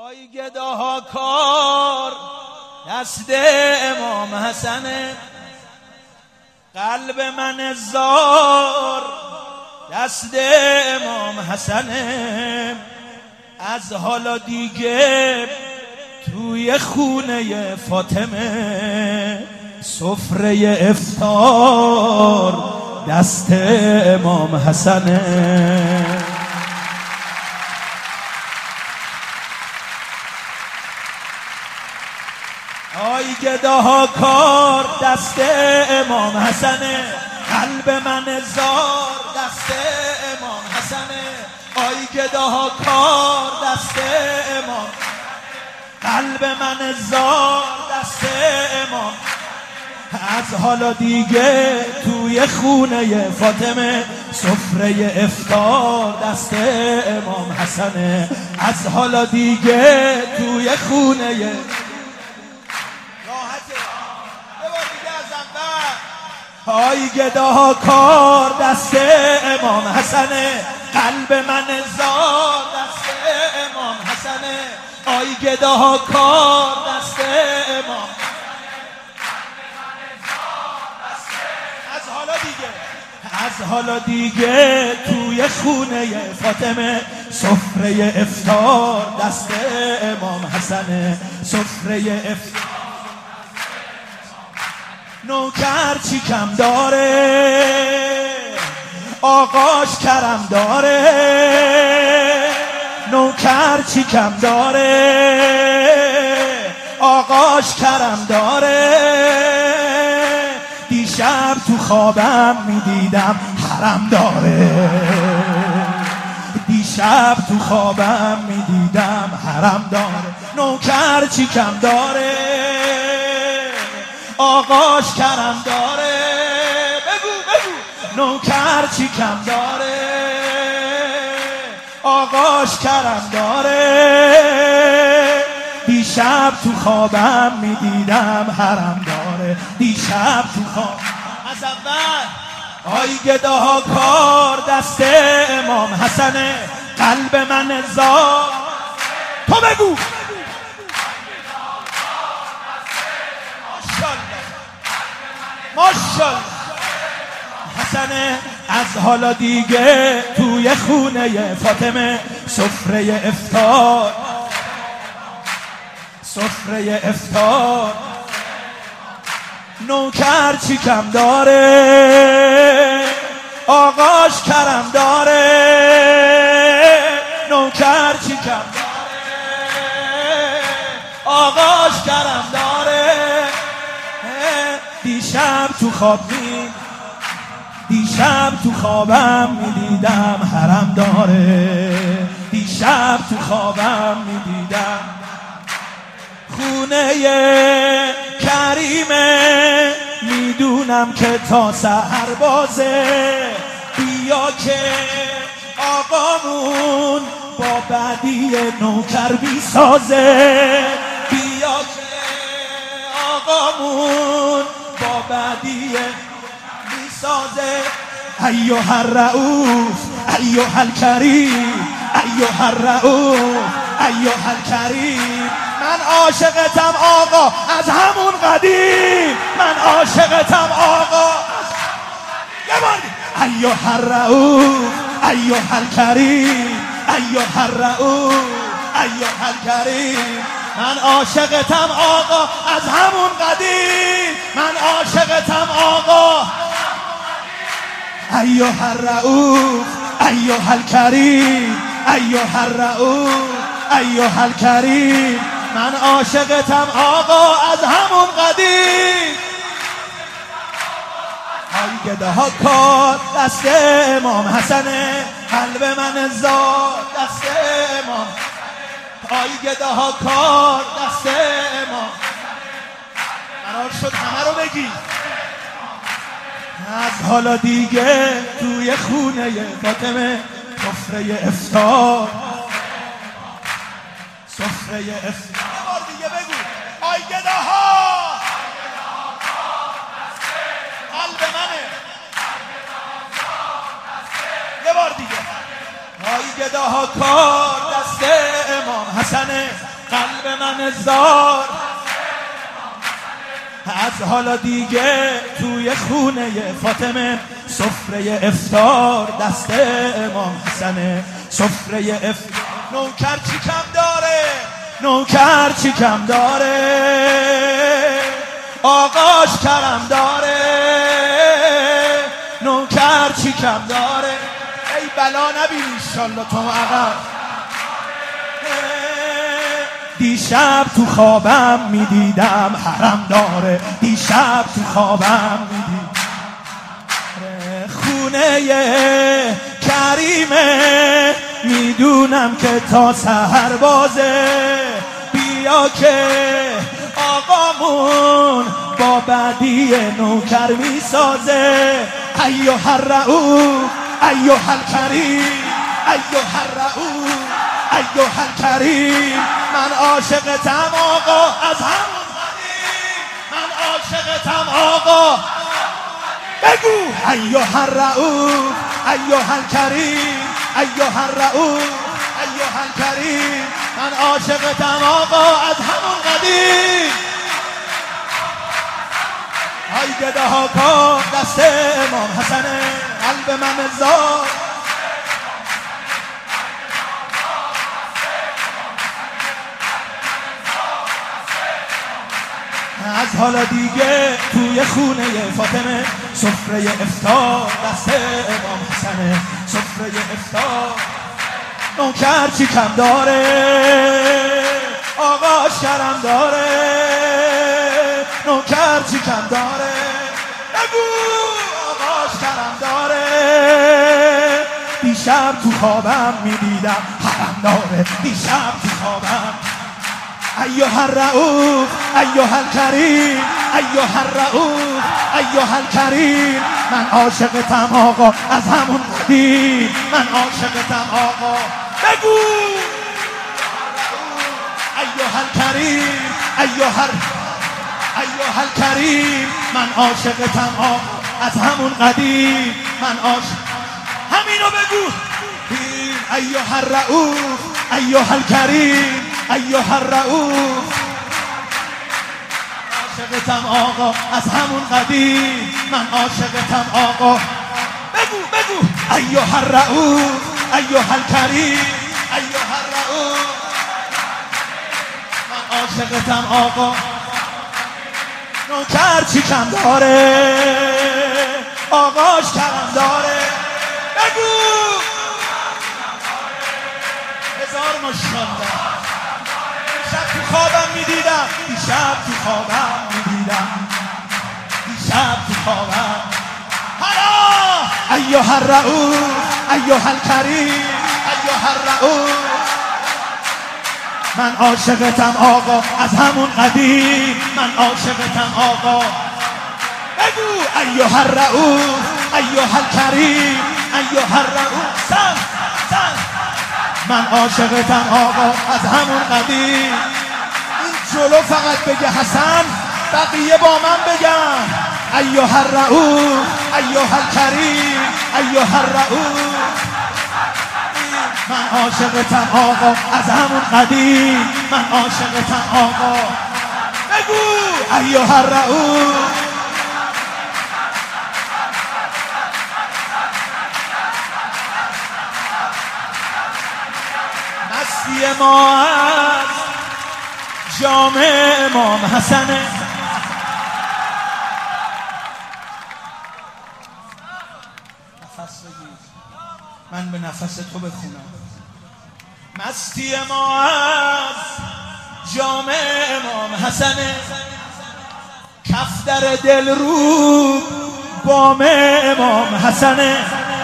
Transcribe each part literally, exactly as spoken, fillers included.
آی گداها کار دست امام حسنه، قلب من زار دست امام حسنه. از حالا دیگه توی خونه فاطمه سفره افطار دست امام حسنه. آی گداها کار دست امام حسنه، قلب من زار دست امام حسنه. آی گداها کار دست امام، قلب من زار دست امام. از حالا دیگه توی خونه فاطمه سفره افطار دست امام حسنه. از حالا دیگه توی خونه آی گداها کار دست امام حسنه، قلب من زار دست امام حسنه. آی گداها کار دست امام، از حالا دیگه از حالا دیگه توی خونه فاطمه سفره افطار دست امام حسنه. سفره افطار نوکر چی کم داره، آقاش کرم داره. نوکر چی کم داره، آقاش کرم داره. دیشب تو خوابم میدیدم حرم داره. دیشب تو خوابم میدیدم حرم داره. نوکر چی کم داره، آقاش کرم داره. بگو بگو نوکر چی کم داره، آقاش کرم داره. دیشب تو خوابم میدیدم حرم داره. دیشب تو خواب از اول آی گداها کار دست امام حسنه، قلب من زار. تو بگو ماشاءالله حسنه. از حالا دیگه توی خونه فاطمه سفره افطار سفره افطار. نوکر چی کم داره، آقاش کرم داره. نوکر چی کم داره، آقاش کرم داره. دیشب تو خواب می دیشب تو خوابم میدیدم حرم داره. دیشب تو خوابم میدیدم خونه کریمه. میدونم که تا سحر بازه، بیا که آقامون با بعدی نوکر بیسازه. بیا که آقامون با بعدی میسازه. ایها الرؤوف ایها الکریم ایها الرؤوف ایها الکریم. من عاشقتم آقا از همون قدیم. من عاشقتم آقا یه بار ایها الرؤوف ایها الکریم ایها الرؤوف ایها الکریم. من عاشقتم آقا از همون قدیم. من عاشقتم آقا ایها الرؤوف ایها الکریم ایها الرؤوف ایها الکریم. من عاشقتم آقا از همون قدیم. آی گداها کار دست امام حسنه، قلب من زار دست امام. آی گداها کار دست امام. قرار شد همه رو بگی. از حالا دیگه توی خونه فاطمه سفره افطار سفره افطار. یه بار دیگه بگو آی گداها قلب منه. یه بار دیگه آی گداها کار دست امام حسنه، قلب من زار از حالا دیگه توی خونه فاطمه سفره افطار دست امام حسنه. سفره افطار نوکر چی کم داره، نوکر چی کم داره، آقاش کرم داره، نوکر چی کم داره. ای بلا نبینی انشالله تو عقب. دیشب تو خوابم میدیدم حرم داره، دیشب تو خوابم میدیدم خونه کریمه، میدونم که تا سحر بازه. بیا که آقامون با بدی نوکر میسازه. ایها الرؤوف ایها الکریم ایها الرؤوف ایها الکریم، من عاشقتم آقا از همون قدیم، من عاشقتم آقا. بگو ایها الرؤوف ایها الکریم ایها الرؤوف ایها الکریم، من عاشقتم آقا از همون قدیم. های گده ها کار دست امام حسنه، قلب من زار از حالا دیگه توی خونه فاطمه سفره افطار دست امام حسنه. سفره افطار نوکر چی کم داره، آقاش کرم داره، نوکر چی کم داره. بگو آقاش کرم داره. دیشب تو خوابم میدیدم حرم داره، دیشب تو خوابم. ایها الرؤوف ایها الکریم ایها الرؤوف ایها الکریم، من عاشقتم آقا از همون قدیم، من عاشقتم آقا. بگو ایها الکریم ایها ایها الکریم، من عاشقتم آقا از همون قدیم، من عاشق. همینو بگو. ایها الرؤوف ایها الکریم ایها الرؤوف، عاشقتم آقا از همون قدیم، من عاشقتم آقا. بگو بگو ایها الرؤوف ایها الکریم ایها الرؤوف، من عاشقتم آقا. نوکر چی کم داره، آقاش کرم داره. بگو هزار ماشاءالله. دیشب تو خوابم میدیدم، دیشب تو خوابم میدیدم، دیشب تو خوابم. حالا ایها الرؤوف ایها الکریم ایها الرؤوف، من عاشقتم آقا از همون قدیم، من عاشقتم آقا. بگو ایها الرؤوف ایها الکریم ایها الرؤوف، سن سن، من عاشقتم آقا از همون قدیم. این جلو فقط بگه حسن، بقیه با من بگم ایها الرؤوف ایها الکریم ایها الرؤوف، من عاشقتم آقا از همون قدیم، من عاشقتم آقا. بگو ایها الرؤوف. مستی ما از جام امام حسنه، نفس بگیر من به نفس تو بخونم. مستی ما از جام امام حسنه، کف در دل رو بام امام حسنه.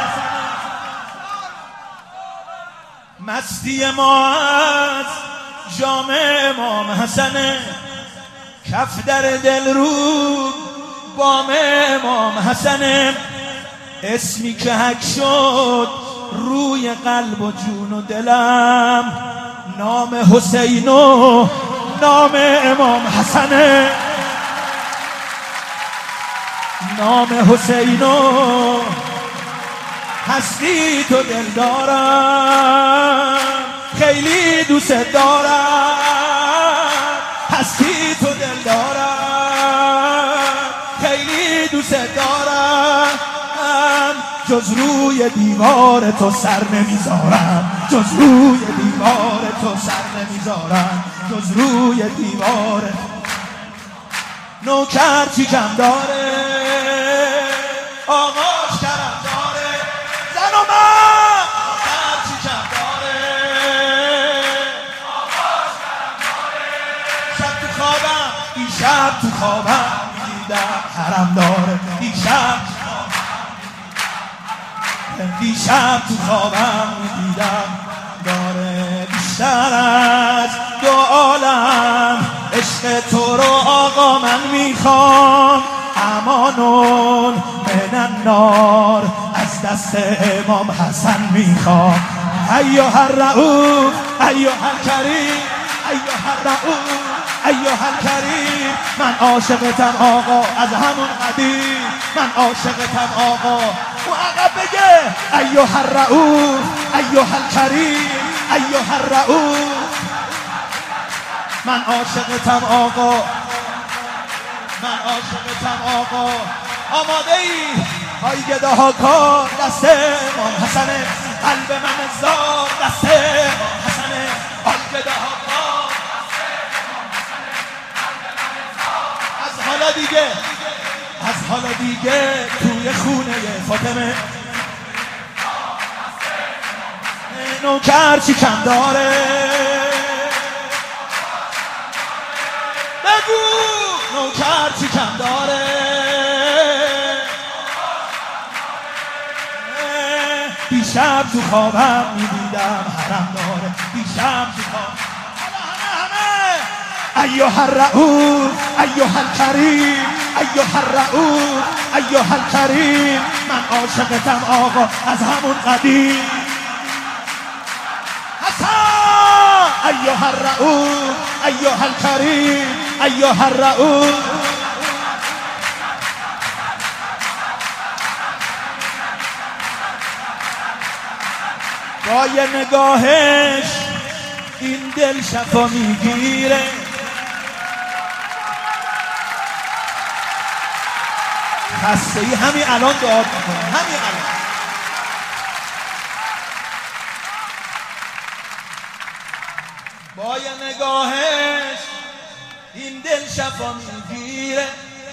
مستی ما از جام امام حسنه، کف در دل رو بام امام حسنه. اسمی که حک شد روی قلب و جون و دلم، نام حسین و نام امام حسنه، نام حسین و هستی تو دل دارم، خیلی دوست دارم. جز روی دیوار تو سر نمیذارم، جز روی دیوار تو سر نمیذارم، جز روی دیوار. نوکر چی کم داره، آقاش کرم داره، زن و من. نوکر چی کم داره، آقاش کرم داره. شب تو خوابم، دیشب تو خوابم میدیدم حرم داره، دیشب دیشب تو خوابم میدیدم داره. بیشتر از دو عالم عشق تو رو آقا من میخوام، امانون من النار از دست امام حسن میخوام. ایها الرؤوف ایها الکریم ایها الرؤوف ایها الکریم، من عاشقتم آقا از همون قدیم، من عاشقتم آقا. و عقب بگه ایها الرؤوف ایها الکریم ایها الرؤوف، من عاشقتم آقا، من عاشقتم آقا. آماده ای؟ های گده ها کار دست امام حسنه، قلب من زار دست امام حسنه. های گده ها کار دست امام حسنه، قلب من زار. از حالا دیگه، از حالا دیگه توی خونه فاطمه نوکر چی کم داره، بگو نوکر چی کم داره. دیشب تو خوابم میدیدم حرم داره، دیشب تو خوابم. همه همه ایها الرؤوف ایها الکریم ایها الرؤوف ایها الکریم، من عاشقتم آقا از همون قدیم. حسن ایها الرؤوف ایها الکریم ایها الرؤوف. با یه نگاهش این دل شفا میگیره، خسته ای همین الان دعا میکنه، همین الان. با یه نگاهش این دل شفا میگیره،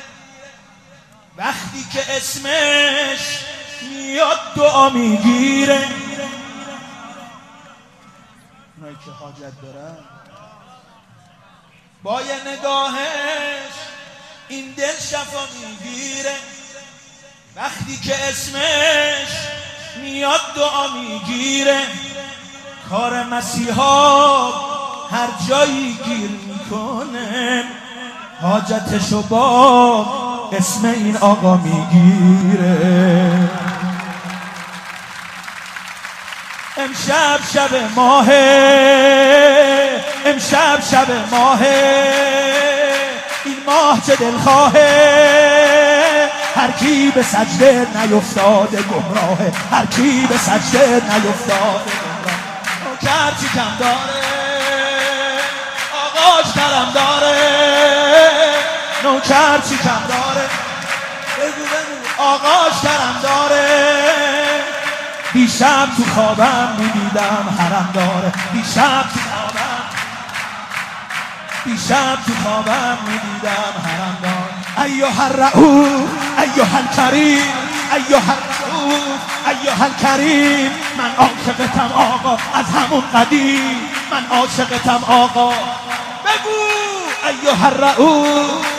وقتی که اسمش میاد دعا میگیره. اونایی که حاجت دارن با یه نگاهش این دل شفا میگیره، وقتی که اسمش میاد دعا میگیره. کار مسیحا هر جایی گیر میکنه، حاجتشو با اسم این آقا میگیره. امشب شب ماهه، امشب شب ماهه، این ماه چه دلخواهه. هر کی به سجده نیفتاده گمراهه، هر کی به سجده نیفتاده گمراهه. نوکر چی کم داره، آقاش کرم داره. نوکر چی کم داره، بگو بگو آقاش کرم داره. دیشب تو خوابم میدیدم حرم داره، دیشب تو خوابم دیشب تو خوابم میدیدم حرم داره. ایها الرؤوف ایها الکریم ایها الرؤوف ایها الکریم، من عاشقتم آقا از همون قدیم، من عاشقتم آقا. بگو ایها الرؤوف